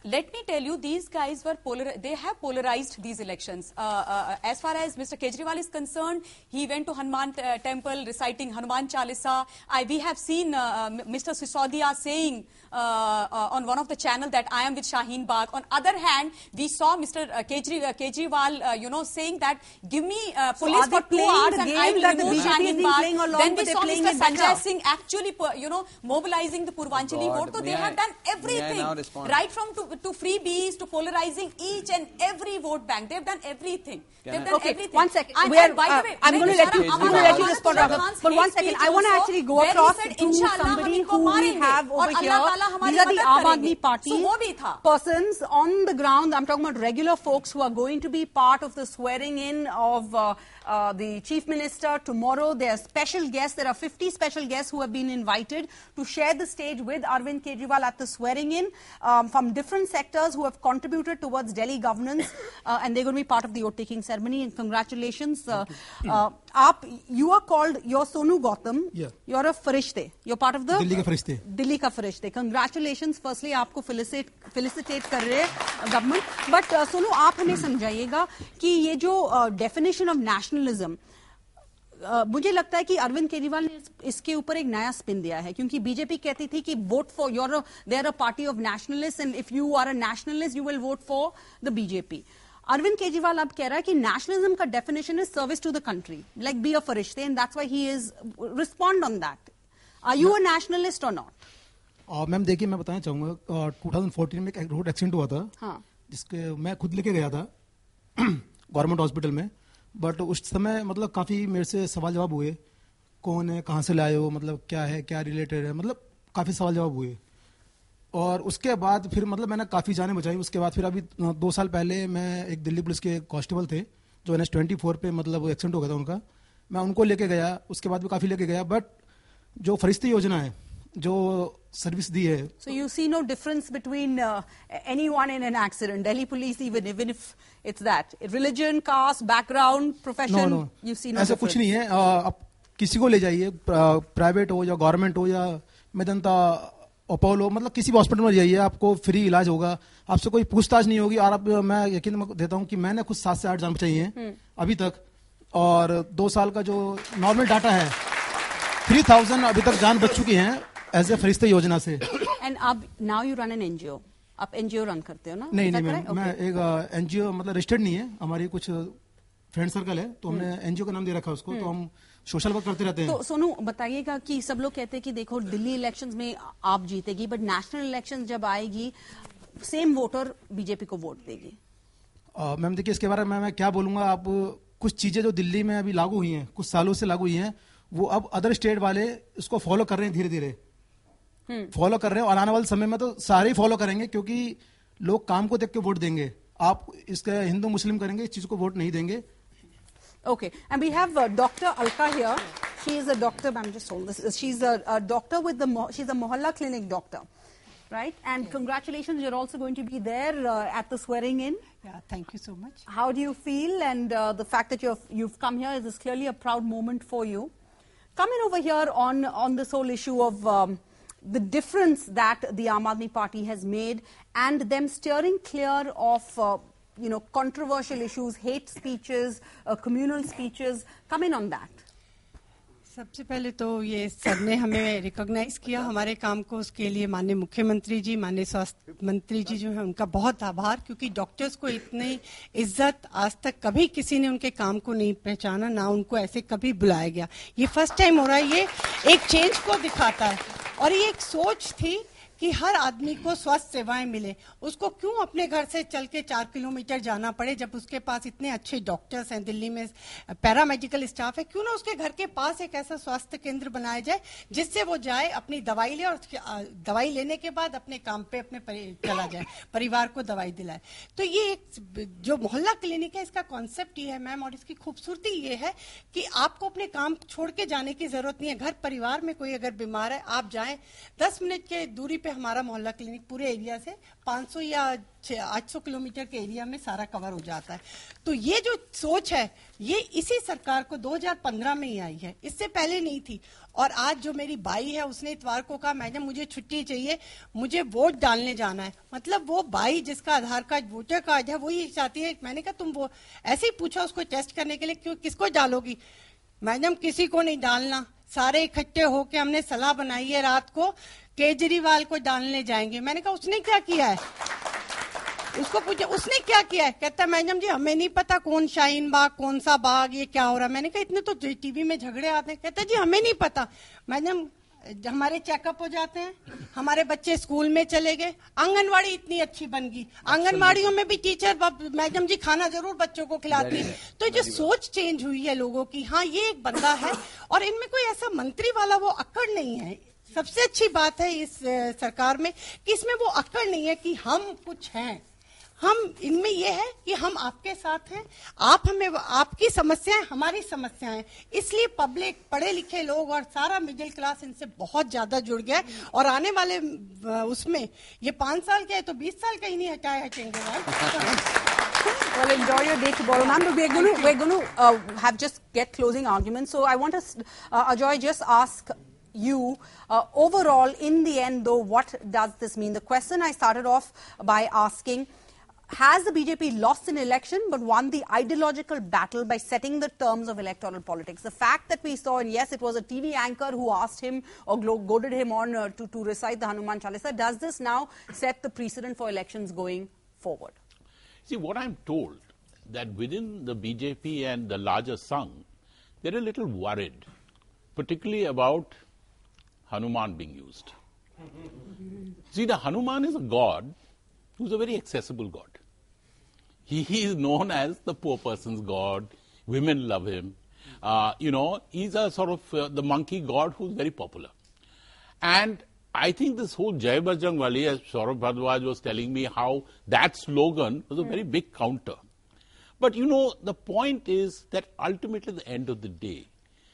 let me tell you, these guys were polar. They have polarized these elections. Uh, uh, as far as Mister Kejriwal is concerned, he went to Hanuman uh, temple reciting Hanuman Chalisa. I, we have seen uh, Mister Sisodia saying uh, uh, on one of the channel that I am with Shaheen Bagh. On other hand, we saw Mister Kejri, uh, Kejriwal, uh, you know, saying that give me uh, police so for two hours and I will that remove the Shaheen Bagh. Along, Then we saw Mister Sanjay better. Singh actually, you know, mobilizing the Purvanchali God, vote. So they I, have done everything, right from to, to freebies to polarizing each and every vote bank. They've done everything. Can They've I, done okay, everything. one second. And, We are, and by uh, the way, I'm going to let you. I'm going to let you respond, Khan's but one hate second. speech I want to also, actually go where he across said, to "Inshallah, somebody hum inko who we marenge have aur over Allah here. Taala hamari These are the madad Aam Aadmi karenge." Party So wo bhi tha. persons on the ground. I'm talking about regular folks who are going to be part of the swearing in of uh, uh, the Chief Minister tomorrow. There are special guests. There are fifty special guests who have been invited to share the stage with Arvind Kejriwal at the swearing in um, from different sectors who have contributed towards Delhi governance, uh, and they're going to be part of the oath-taking ceremony. And congratulations. Uh, uh, aap, you are called, you're Sonu Gautam. Yeah. You're a Farishte. You're part of the Delhi ka Farishte. Delhi ka Farishte. Congratulations. Firstly, आपको felicitate felicitate कर रहे हैं government. But uh, Sonu, आप हमें समझाइएगा कि ये जो uh, definition of nationalism, Uh, मुझे लगता है कि अरविंद केजरीवाल ने इस, इसके ऊपर एक नया स्पिन दिया है, क्योंकि बीजेपी कहती थी कि vote for your they are a party of nationalist and if you are a nationalist you will vote for the BJP. Arvind Kejriwal अब कह रहा है कि नेशनलिज्म का definition is service to the country, like be a फरिश्ते, and that's why he is respond on that. Are you a nationalist or not? Ma'am देखिए, मैं बताना चाहूंगा टू थाउजेंड फोर्टीन में एक रोड एक्सीडेंट हुआ था. हाँ. जिसके मैं खुद लेके गया था गवर्नमेंट हॉस्पिटल में. बट उस समय मतलब काफ़ी मेरे से सवाल जवाब हुए, कौन है, कहाँ से लाए हो, मतलब क्या है, क्या रिलेटेड है, मतलब काफ़ी सवाल जवाब हुए. और उसके बाद फिर मतलब मैंने काफ़ी जाने बचाई. उसके बाद फिर अभी दो साल पहले मैं एक दिल्ली पुलिस के कांस्टेबल थे जो एन एस ट्वेंटी फोर पे मतलब एक्सीडेंट हो गया था उनका, मैं उनको लेके गया. उसके बाद भी काफ़ी लेके गया. बट जो फरिश्ते योजना है जो सर्विस दी है. So you see no difference between uh, anyone in an accident, Delhi police, even even if it's that religion, caste, background, profession. No, no. You see no ऐसा difference. कुछ नहीं है. आप किसी को ले जाइए, प्राइवेट हो या गवर्नमेंट हो या मेदंता अपोलो, मतलब किसी भी हॉस्पिटल में जाइए, आपको फ्री इलाज होगा, आपसे कोई पूछताछ नहीं होगी. और आप, मैं यकीन देता हूँ कि मैंने खुद सात से आठ जान बचाई हैं अभी तक. और दो साल का जो नॉर्मल डाटा है, थ्री थाउजेंड अभी तक जान बच चुकी हैं एज ए फरिश्ते योजना से. एंड अब now you run an NGO, आप एनजीओ रन करते हो ना? नहीं नहीं मैम, मैं एक एनजीओ मतलब रजिस्टर्ड नहीं है, हमारी कुछ फ्रेंड सर्कल है तो हमने एनजीओ का नाम दे रखा है उसको. तो हम सोशल वर्क करते रहते हैं. तो सोनू बताइएगा कि सब लोग कहते हैं कि देखो दिल्ली इलेक्शंस में आप जीतेगी, बट नेशनल इलेक्शंस जब आएगी सेम वोटर बीजेपी को वोट देगी. मैम देखिए, इसके बारे में मैं क्या बोलूंगा. आप कुछ चीजें जो दिल्ली में अभी लागू हुई हैं, कुछ सालों से लागू हुई हैं, वो अब अदर स्टेट वाले इसको फॉलो कर रहे हैं, धीरे धीरे फॉलो कर रहे हैं. और आने वाले समय में तो सारे ही फॉलो करेंगे, क्योंकि लोग काम को देख के वोट देंगे. आप इसके हिंदू मुस्लिम करेंगे, इस चीज को वोट नहीं देंगे. Okay, and we have uh, Doctor Alka here. She is a doctor. I'm just told this. She's a, a doctor with the. She's a Mohalla clinic doctor, right? And congratulations, you're also going to be there uh, at the swearing in. Yeah, thank you so much. How do you feel? And uh, the fact that you've you've come here is clearly a proud moment for you. Coming over here on on this whole issue of um, the difference that the Aam Aadmi Party has made, and them steering clear of. Uh, you know, controversial issues, hate speeches, uh, communal speeches. Come in on that. सबसे पहले तो ये sir ने हमें recognise किया हमारे काम को, उसके लिए माननीय मुख्यमंत्री जी, माननीय स्वास्थ्य मंत्री जी जो है उनका बहुत आभार, क्योंकि डॉक्टर्स को इतनी इज्जत आज तक कभी किसी ने उनके काम को नहीं पहचाना, ना उनको ऐसे कभी बुलाया गया. ये फर्स्ट टाइम हो रहा है. ये एक चेंज को दिखाता है. और ये एक सोच थी कि हर आदमी को स्वास्थ्य सेवाएं मिले. उसको क्यों अपने घर से चल के चार किलोमीटर जाना पड़े, जब उसके पास इतने अच्छे डॉक्टर्स हैं, दिल्ली में पैरामेडिकल स्टाफ है. क्यों ना उसके घर के पास एक ऐसा स्वास्थ्य केंद्र बनाया जाए जिससे वो जाए, अपनी दवाई ले, और दवाई लेने के बाद अपने काम पे अपने चला जाए, परिवार को दवाई दिलाए. तो ये एक जो मोहल्ला क्लिनिक है, इसका कॉन्सेप्ट ये है मैम, और इसकी खूबसूरती ये है कि आपको अपने काम छोड़ के जाने की जरूरत नहीं है. घर परिवार में कोई अगर बीमार है, आप जाएं, दस मिनट के दूरी पे हमारा मोहल्ला क्लिनिक पूरे एरिया से पाँच सौ या आठ सौ किलोमीटर के एरिया में सारा कवर हो जाता है। तो ये जो सोच है ये इसी सरकार को दो हज़ार पंद्रह में ही आई है, इससे पहले नहीं थी। और आज जो मेरी बाई है उसने इतवार को कहा मैडम मुझे छुट्टी चाहिए, मुझे वोट डालने जाना है। मतलब वो बाई जिसका आधार कार्ड वोटर कार्ड है वो ये चाहती है। मैंने कहा तुम वो ऐसे ही पूछा उसको टेस्ट करने के लिए, क्यों किसको डालोगी? मैडम किसी को नहीं डालना, सारे इकट्ठे होके हमने सलाह बनाई है रात को केजरीवाल को डालने जाएंगे। मैंने कहा उसने क्या किया है? उसको पूछा उसने क्या किया है? कहता मैडम जी हमें नहीं पता कौन शाहीन बाग कौन सा बाग ये क्या हो रहा है। मैंने कहा इतने तो टीवी में झगड़े आते हैं। कहता जी हमें नहीं पता। मैडम हमारे चेकअप हो जाते हैं, हमारे बच्चे स्कूल में चले गए, आंगनवाड़ी इतनी अच्छी बन गई, आंगनवाड़ियों में भी टीचर मैडम जी खाना जरूर बच्चों को खिलाती है। तो जो सोच चेंज हुई है लोगों की, हाँ ये एक बंदा है और इनमें कोई ऐसा मंत्री वाला वो अकड़ नहीं है। सबसे अच्छी बात है इस सरकार में कि इसमें वो अकड़ नहीं है कि हम कुछ हैं। हम इनमें ये है कि हम आपके साथ हैं, आप हमें आपकी समस्याएं हमारी समस्याएं, इसलिए पब्लिक पढ़े लिखे लोग और सारा मिडिल क्लास इनसे बहुत ज्यादा जुड़ गया है। और आने वाले उसमें ये पांच साल के है तो बीस साल का ही नहीं हटाए हटेंगे। Well, enjoy your day tomorrow, ma'am. But we're going to we're going to uh, have just get closing arguments. So I want to, uh, Ajoy, just ask you uh, overall, in the end, though, what does this mean? The question I started off by asking: has the B J P lost an election but won the ideological battle by setting the terms of electoral politics? The fact that we saw, and yes, it was a T V anchor who asked him or goaded him on uh, to, to recite the Hanuman Chalisa, does this now set the precedent for elections going forward? See, what I'm told, that within the B J P and the larger Sangh, they're a little worried, particularly about Hanuman being used. See, the Hanuman is a god who's a very accessible god. He, he is known as the poor person's god. Women love him. Uh, you know, he's a sort of uh, the monkey god who's very popular. And I think this whole Jai Bajrangwali, as Saurabh Bhardwaj was telling me, how that slogan was a very big counter. But you know, the point is that ultimately at the end of the day,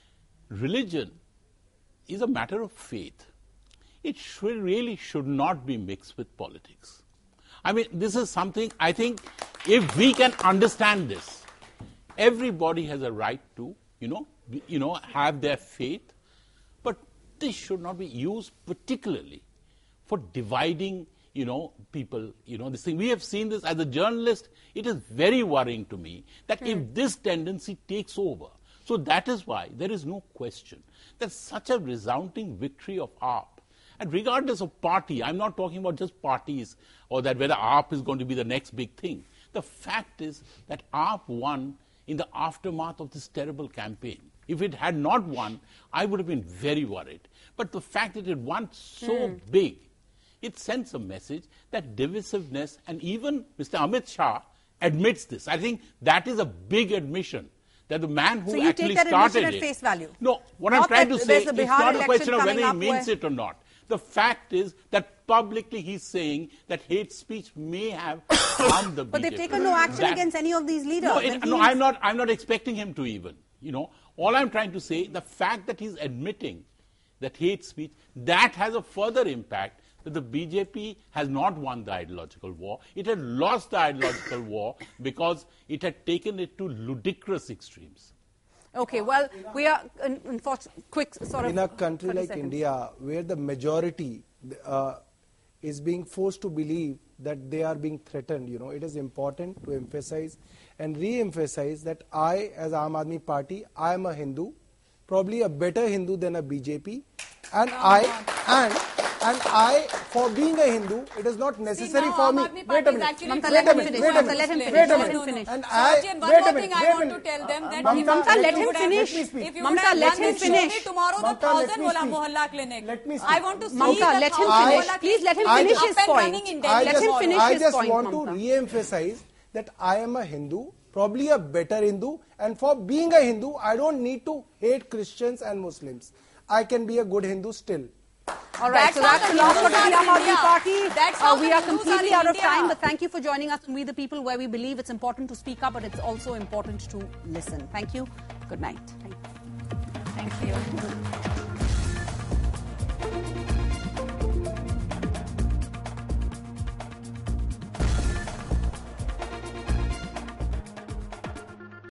religion is a matter of faith. It should, really should not be mixed with politics. I mean, this is something, I think, if we can understand this, everybody has a right to, you know, be, you know, have their faith, but this should not be used particularly for dividing, you know, people, you know, this thing. We have seen this as a journalist. It is very worrying to me that mm. if this tendency takes over, so that is why there is no question that such a resounding victory of A A P, and regardless of party, I'm not talking about just parties or that whether A A P is going to be the next big thing. The fact is that A A P won in the aftermath of this terrible campaign. If it had not won, I would have been very worried. But the fact that it won so mm. big, it sends a message that divisiveness, and even Mister Amit Shah admits this. I think that is a big admission. That the man who so you actually take that started at it. face value? No, what not I'm trying to say, it's not a question of whether he means where... it or not. The fact is that publicly he's saying that hate speech may have harmed the but B J P. But they've taken no action that, against any of these leaders. No, it, no I'm not. I'm not expecting him to even. You know, all I'm trying to say, the fact that he's admitting that hate speech, that has a further impact. That the B J P has not won the ideological war. It had lost the ideological war because it had taken it to ludicrous extremes. Okay, well, we are in, in for quick sort of... In a country like seconds. India, where the majority uh, is being forced to believe that they are being threatened, you know, it is important to emphasize and re-emphasize that I, as Aam Aadmi Party, I am a Hindu, probably a better Hindu than a B J P, and oh, I, and... And I, for being a Hindu, it is not necessary See, for me. Wait a minute. Mamta, wait a minute. Wait a minute. Let him finish. Wait a Let minute. him finish. And I, and wait one a more minute. thing I want to tell them that Mamta, let him finish. If you Mamta, let him finish. Tomorrow the thousand wala mohalla clinic. Let me speak. I want to see Mamta, the let him thousand finish. Please let him finish his point. Let him finish I his just point, want Mamta. to re-emphasize that I am a Hindu, probably a better Hindu, and for being a Hindu, I don't need to hate Christians and Muslims. I can be a good Hindu still. All right, that's so that's the last word of the Aam Aadmi Party. That's uh, we are completely out of time, but thank you for joining us on We the People, where we believe it's important to speak up, but it's also important to listen. Thank you. Good night. Thank you. Thank you.